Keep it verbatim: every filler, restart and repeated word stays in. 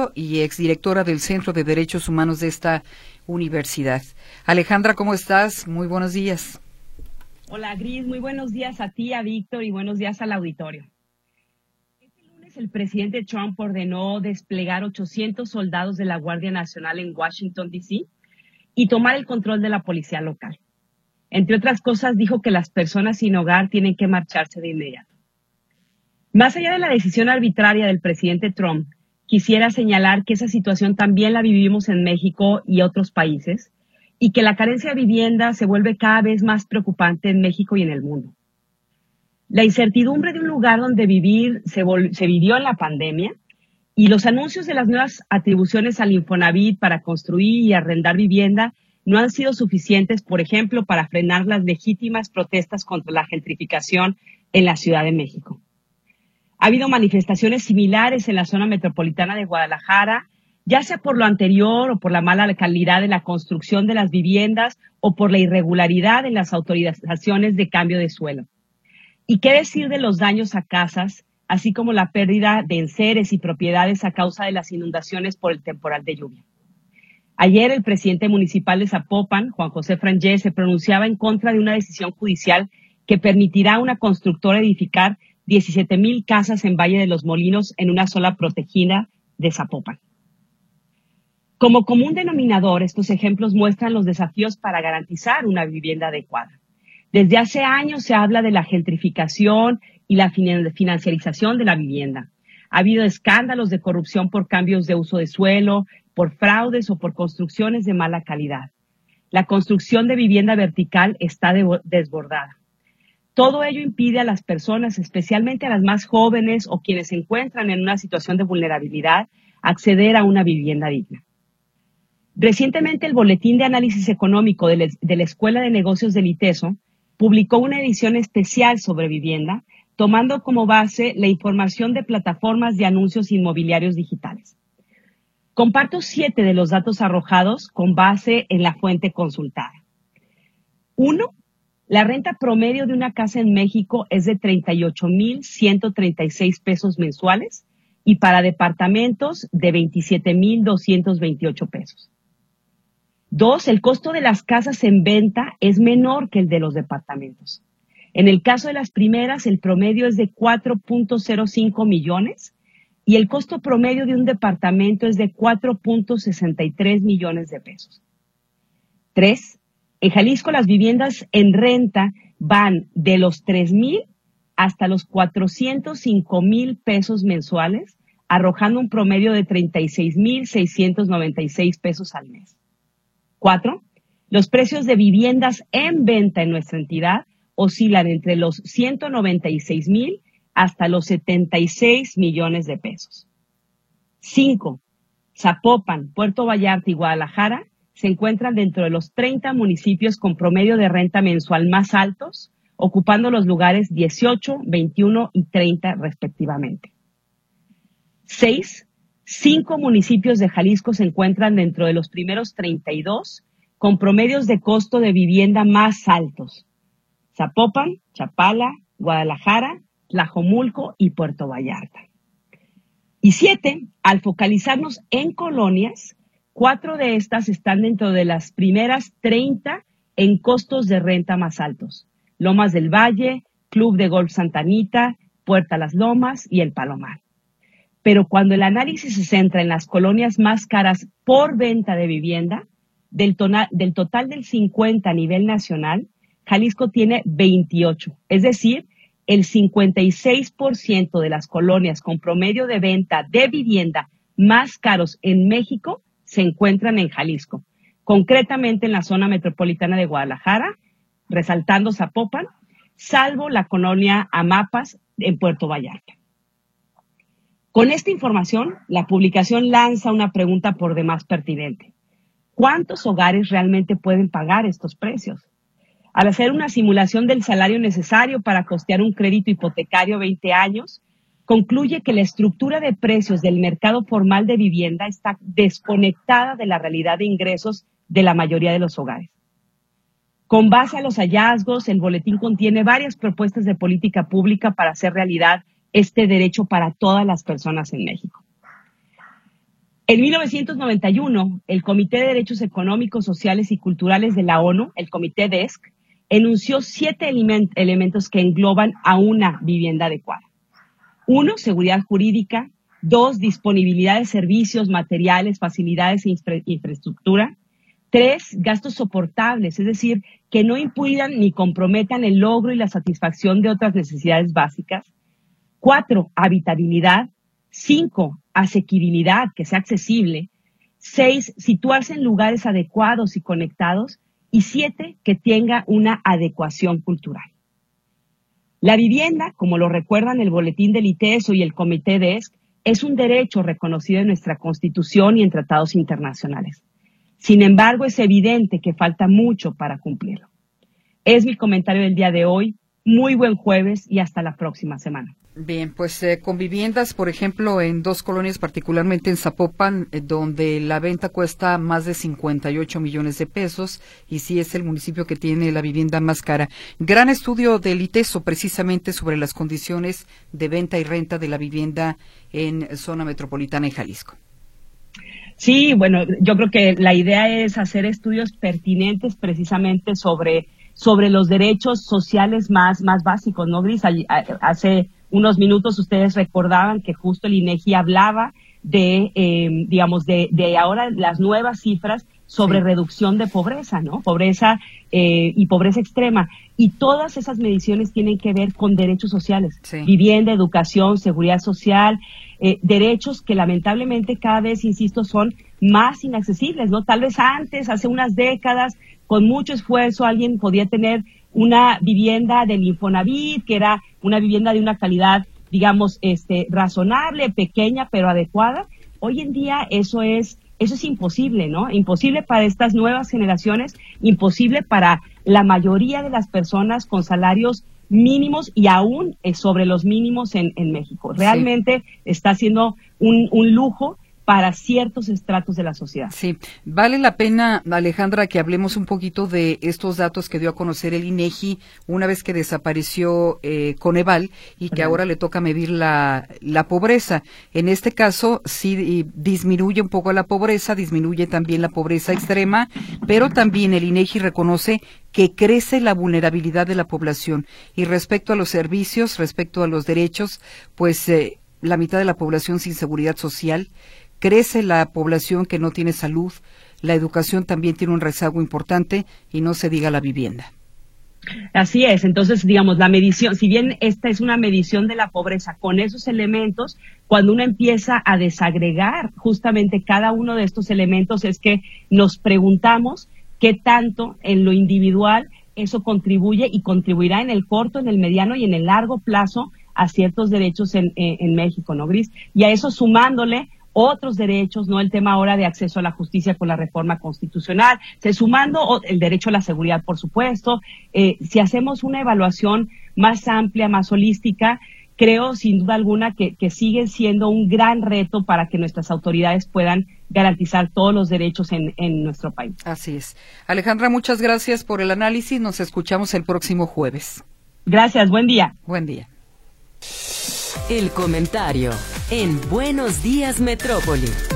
Derecho y exdirectora del Centro de Derechos Humanos de esta universidad. Alejandra, ¿cómo estás? Muy buenos días. Hola, Gris. Muy buenos días a ti, a Víctor, y buenos días al auditorio. Este lunes el presidente Trump ordenó desplegar ochocientos soldados de la Guardia Nacional en Washington, D C y tomar el control de la policía local. Entre otras cosas, dijo que las personas sin hogar tienen que marcharse de inmediato. Más allá de la decisión arbitraria del presidente Trump, quisiera señalar que esa situación también la vivimos en México y otros países, y que la carencia de vivienda se vuelve cada vez más preocupante en México y en el mundo. La incertidumbre de un lugar donde vivir se, se vivió en la pandemia, y los anuncios de las nuevas atribuciones al Infonavit para construir y arrendar vivienda no han sido suficientes, por ejemplo, para frenar las legítimas protestas contra la gentrificación en la Ciudad de México. Ha habido manifestaciones similares en la zona metropolitana de Guadalajara, ya sea por lo anterior o por la mala calidad de la construcción de las viviendas o por la irregularidad en las autorizaciones de cambio de suelo. ¿Y qué decir de los daños a casas, así como la pérdida de enseres y propiedades a causa de las inundaciones por el temporal de lluvia? Ayer el presidente municipal de Zapopan, Juan José Frangé, se pronunciaba en contra de una decisión judicial que permitirá a una constructora edificar diecisiete mil casas en Valle de los Molinos en una sola protegida de Zapopan. Como común denominador, estos ejemplos muestran los desafíos para garantizar una vivienda adecuada. Desde hace años se habla de la gentrificación y la financiarización de la vivienda. Ha habido escándalos de corrupción por cambios de uso de suelo, por fraudes o por construcciones de mala calidad. La construcción de vivienda vertical está desbordada. Todo ello impide a las personas, especialmente a las más jóvenes o quienes se encuentran en una situación de vulnerabilidad, acceder a una vivienda digna. Recientemente, el Boletín de Análisis Económico de la Escuela de Negocios del ITESO publicó una edición especial sobre vivienda, tomando como base la información de plataformas de anuncios inmobiliarios digitales. Comparto siete de los datos arrojados con base en la fuente consultada. Uno, la renta promedio de una casa en México es de treinta y ocho mil ciento treinta y seis pesos mensuales y para departamentos de veintisiete mil doscientos veintiocho pesos. Dos, el costo de las casas en venta es menor que el de los departamentos. En el caso de las primeras, el promedio es de cuatro punto cero cinco millones y el costo promedio de un departamento es de cuatro punto sesenta y tres millones de pesos. Tres, en Jalisco las viviendas en renta van de los tres mil hasta los cuatrocientos cinco mil pesos mensuales, arrojando un promedio de treinta y seis mil seiscientos noventa y seis pesos al mes. Cuatro, los precios de viviendas en venta en nuestra entidad oscilan entre los ciento noventa y seis mil hasta los setenta y seis millones de pesos. Cinco, Zapopan, Puerto Vallarta y Guadalajara se encuentran dentro de los treinta municipios con promedio de renta mensual más altos, ocupando los lugares dieciocho, veintiuno y treinta respectivamente. Seis, cinco municipios de Jalisco se encuentran dentro de los primeros treinta y dos con promedios de costo de vivienda más altos: Zapopan, Chapala, Guadalajara, Tlajomulco y Puerto Vallarta. Y siete, al focalizarnos en colonias, cuatro de estas están dentro de las primeras treinta en costos de renta más altos: Lomas del Valle, Club de Golf Santa Anita, Puerta Las Lomas y El Palomar. Pero cuando el análisis se centra en las colonias más caras por venta de vivienda, del, tona, del total del cincuenta a nivel nacional, Jalisco tiene veintiocho, es decir, el cincuenta y seis por ciento de las colonias con promedio de venta de vivienda más caros en México se encuentran en Jalisco, concretamente en la zona metropolitana de Guadalajara, resaltando Zapopan, salvo la colonia Amapas en Puerto Vallarta. Con esta información, la publicación lanza una pregunta por demás pertinente. ¿Cuántos hogares realmente pueden pagar estos precios? Al hacer una simulación del salario necesario para costear un crédito hipotecario a veinte años, concluye que la estructura de precios del mercado formal de vivienda está desconectada de la realidad de ingresos de la mayoría de los hogares. Con base a los hallazgos, el boletín contiene varias propuestas de política pública para hacer realidad este derecho para todas las personas en México. En mil novecientos noventa y uno, el Comité de Derechos Económicos, Sociales y Culturales de la ONU, el Comité D E S C, enunció siete element- elementos que engloban a una vivienda adecuada. Uno, seguridad jurídica. Dos, disponibilidad de servicios, materiales, facilidades e infra- infraestructura. Tres, gastos soportables, es decir, que no impidan ni comprometan el logro y la satisfacción de otras necesidades básicas. Cuatro, habitabilidad. Cinco, asequibilidad, que sea accesible. Seis, situarse en lugares adecuados y conectados. Y siete, que tenga una adecuación cultural. La vivienda, como lo recuerdan el Boletín del ITESO y el Comité D E S C, es un derecho reconocido en nuestra Constitución y en tratados internacionales. Sin embargo, es evidente que falta mucho para cumplirlo. Es mi comentario del día de hoy. Muy buen jueves y hasta la próxima semana. Bien, pues eh, con viviendas, por ejemplo, en dos colonias, particularmente en Zapopan, eh, donde la venta cuesta más de cincuenta y ocho millones de pesos, y sí es el municipio que tiene la vivienda más cara. Gran estudio del ITESO precisamente sobre las condiciones de venta y renta de la vivienda en zona metropolitana en Jalisco. Sí, bueno, yo creo que la idea es hacer estudios pertinentes precisamente sobre, sobre los derechos sociales más, más básicos, ¿no, Gris? Hace unos minutos ustedes recordaban que justo el INEGI hablaba de, eh, digamos, de, de ahora las nuevas cifras sobre sí. reducción de pobreza, ¿no? Pobreza eh, y pobreza extrema. Y todas esas mediciones tienen que ver con derechos sociales. Sí. Vivienda, educación, seguridad social, eh, derechos que lamentablemente cada vez, insisto, son más inaccesibles, ¿no? Tal vez antes, hace unas décadas, con mucho esfuerzo, alguien podía tener una vivienda del Infonavit, que era una vivienda de una calidad, digamos, este, razonable, pequeña, pero adecuada. Hoy en día eso es Eso es imposible, ¿no? Imposible para estas nuevas generaciones, imposible para la mayoría de las personas con salarios mínimos y aún sobre los mínimos en, en México. Realmente sí. está siendo un, un lujo para ciertos estratos de la sociedad. Sí, vale la pena, Alejandra, que hablemos un poquito de estos datos que dio a conocer el INEGI una vez que desapareció eh, Coneval y que ahora le toca medir la, la pobreza. En este caso, sí disminuye un poco la pobreza, disminuye también la pobreza extrema, pero también el INEGI reconoce que crece la vulnerabilidad de la población. Y respecto a los servicios, respecto a los derechos, pues eh, la mitad de la población sin seguridad social, crece la población que no tiene salud, la educación también tiene un rezago importante y no se diga la vivienda. Así es, entonces, digamos, la medición, si bien esta es una medición de la pobreza con esos elementos, cuando uno empieza a desagregar justamente cada uno de estos elementos es que nos preguntamos qué tanto en lo individual eso contribuye y contribuirá en el corto, en el mediano y en el largo plazo a ciertos derechos en, en, en México, ¿no, Gris? Y a eso sumándole otros derechos, no el tema ahora de acceso a la justicia con la reforma constitucional, se sumando el derecho a la seguridad, por supuesto. Eh, si hacemos una evaluación más amplia, más holística, creo sin duda alguna que, que sigue siendo un gran reto para que nuestras autoridades puedan garantizar todos los derechos en, en nuestro país. Así es. Alejandra, muchas gracias por el análisis. Nos escuchamos el próximo jueves. Gracias, buen día. Buen día. El comentario en Buenos Días Metrópoli.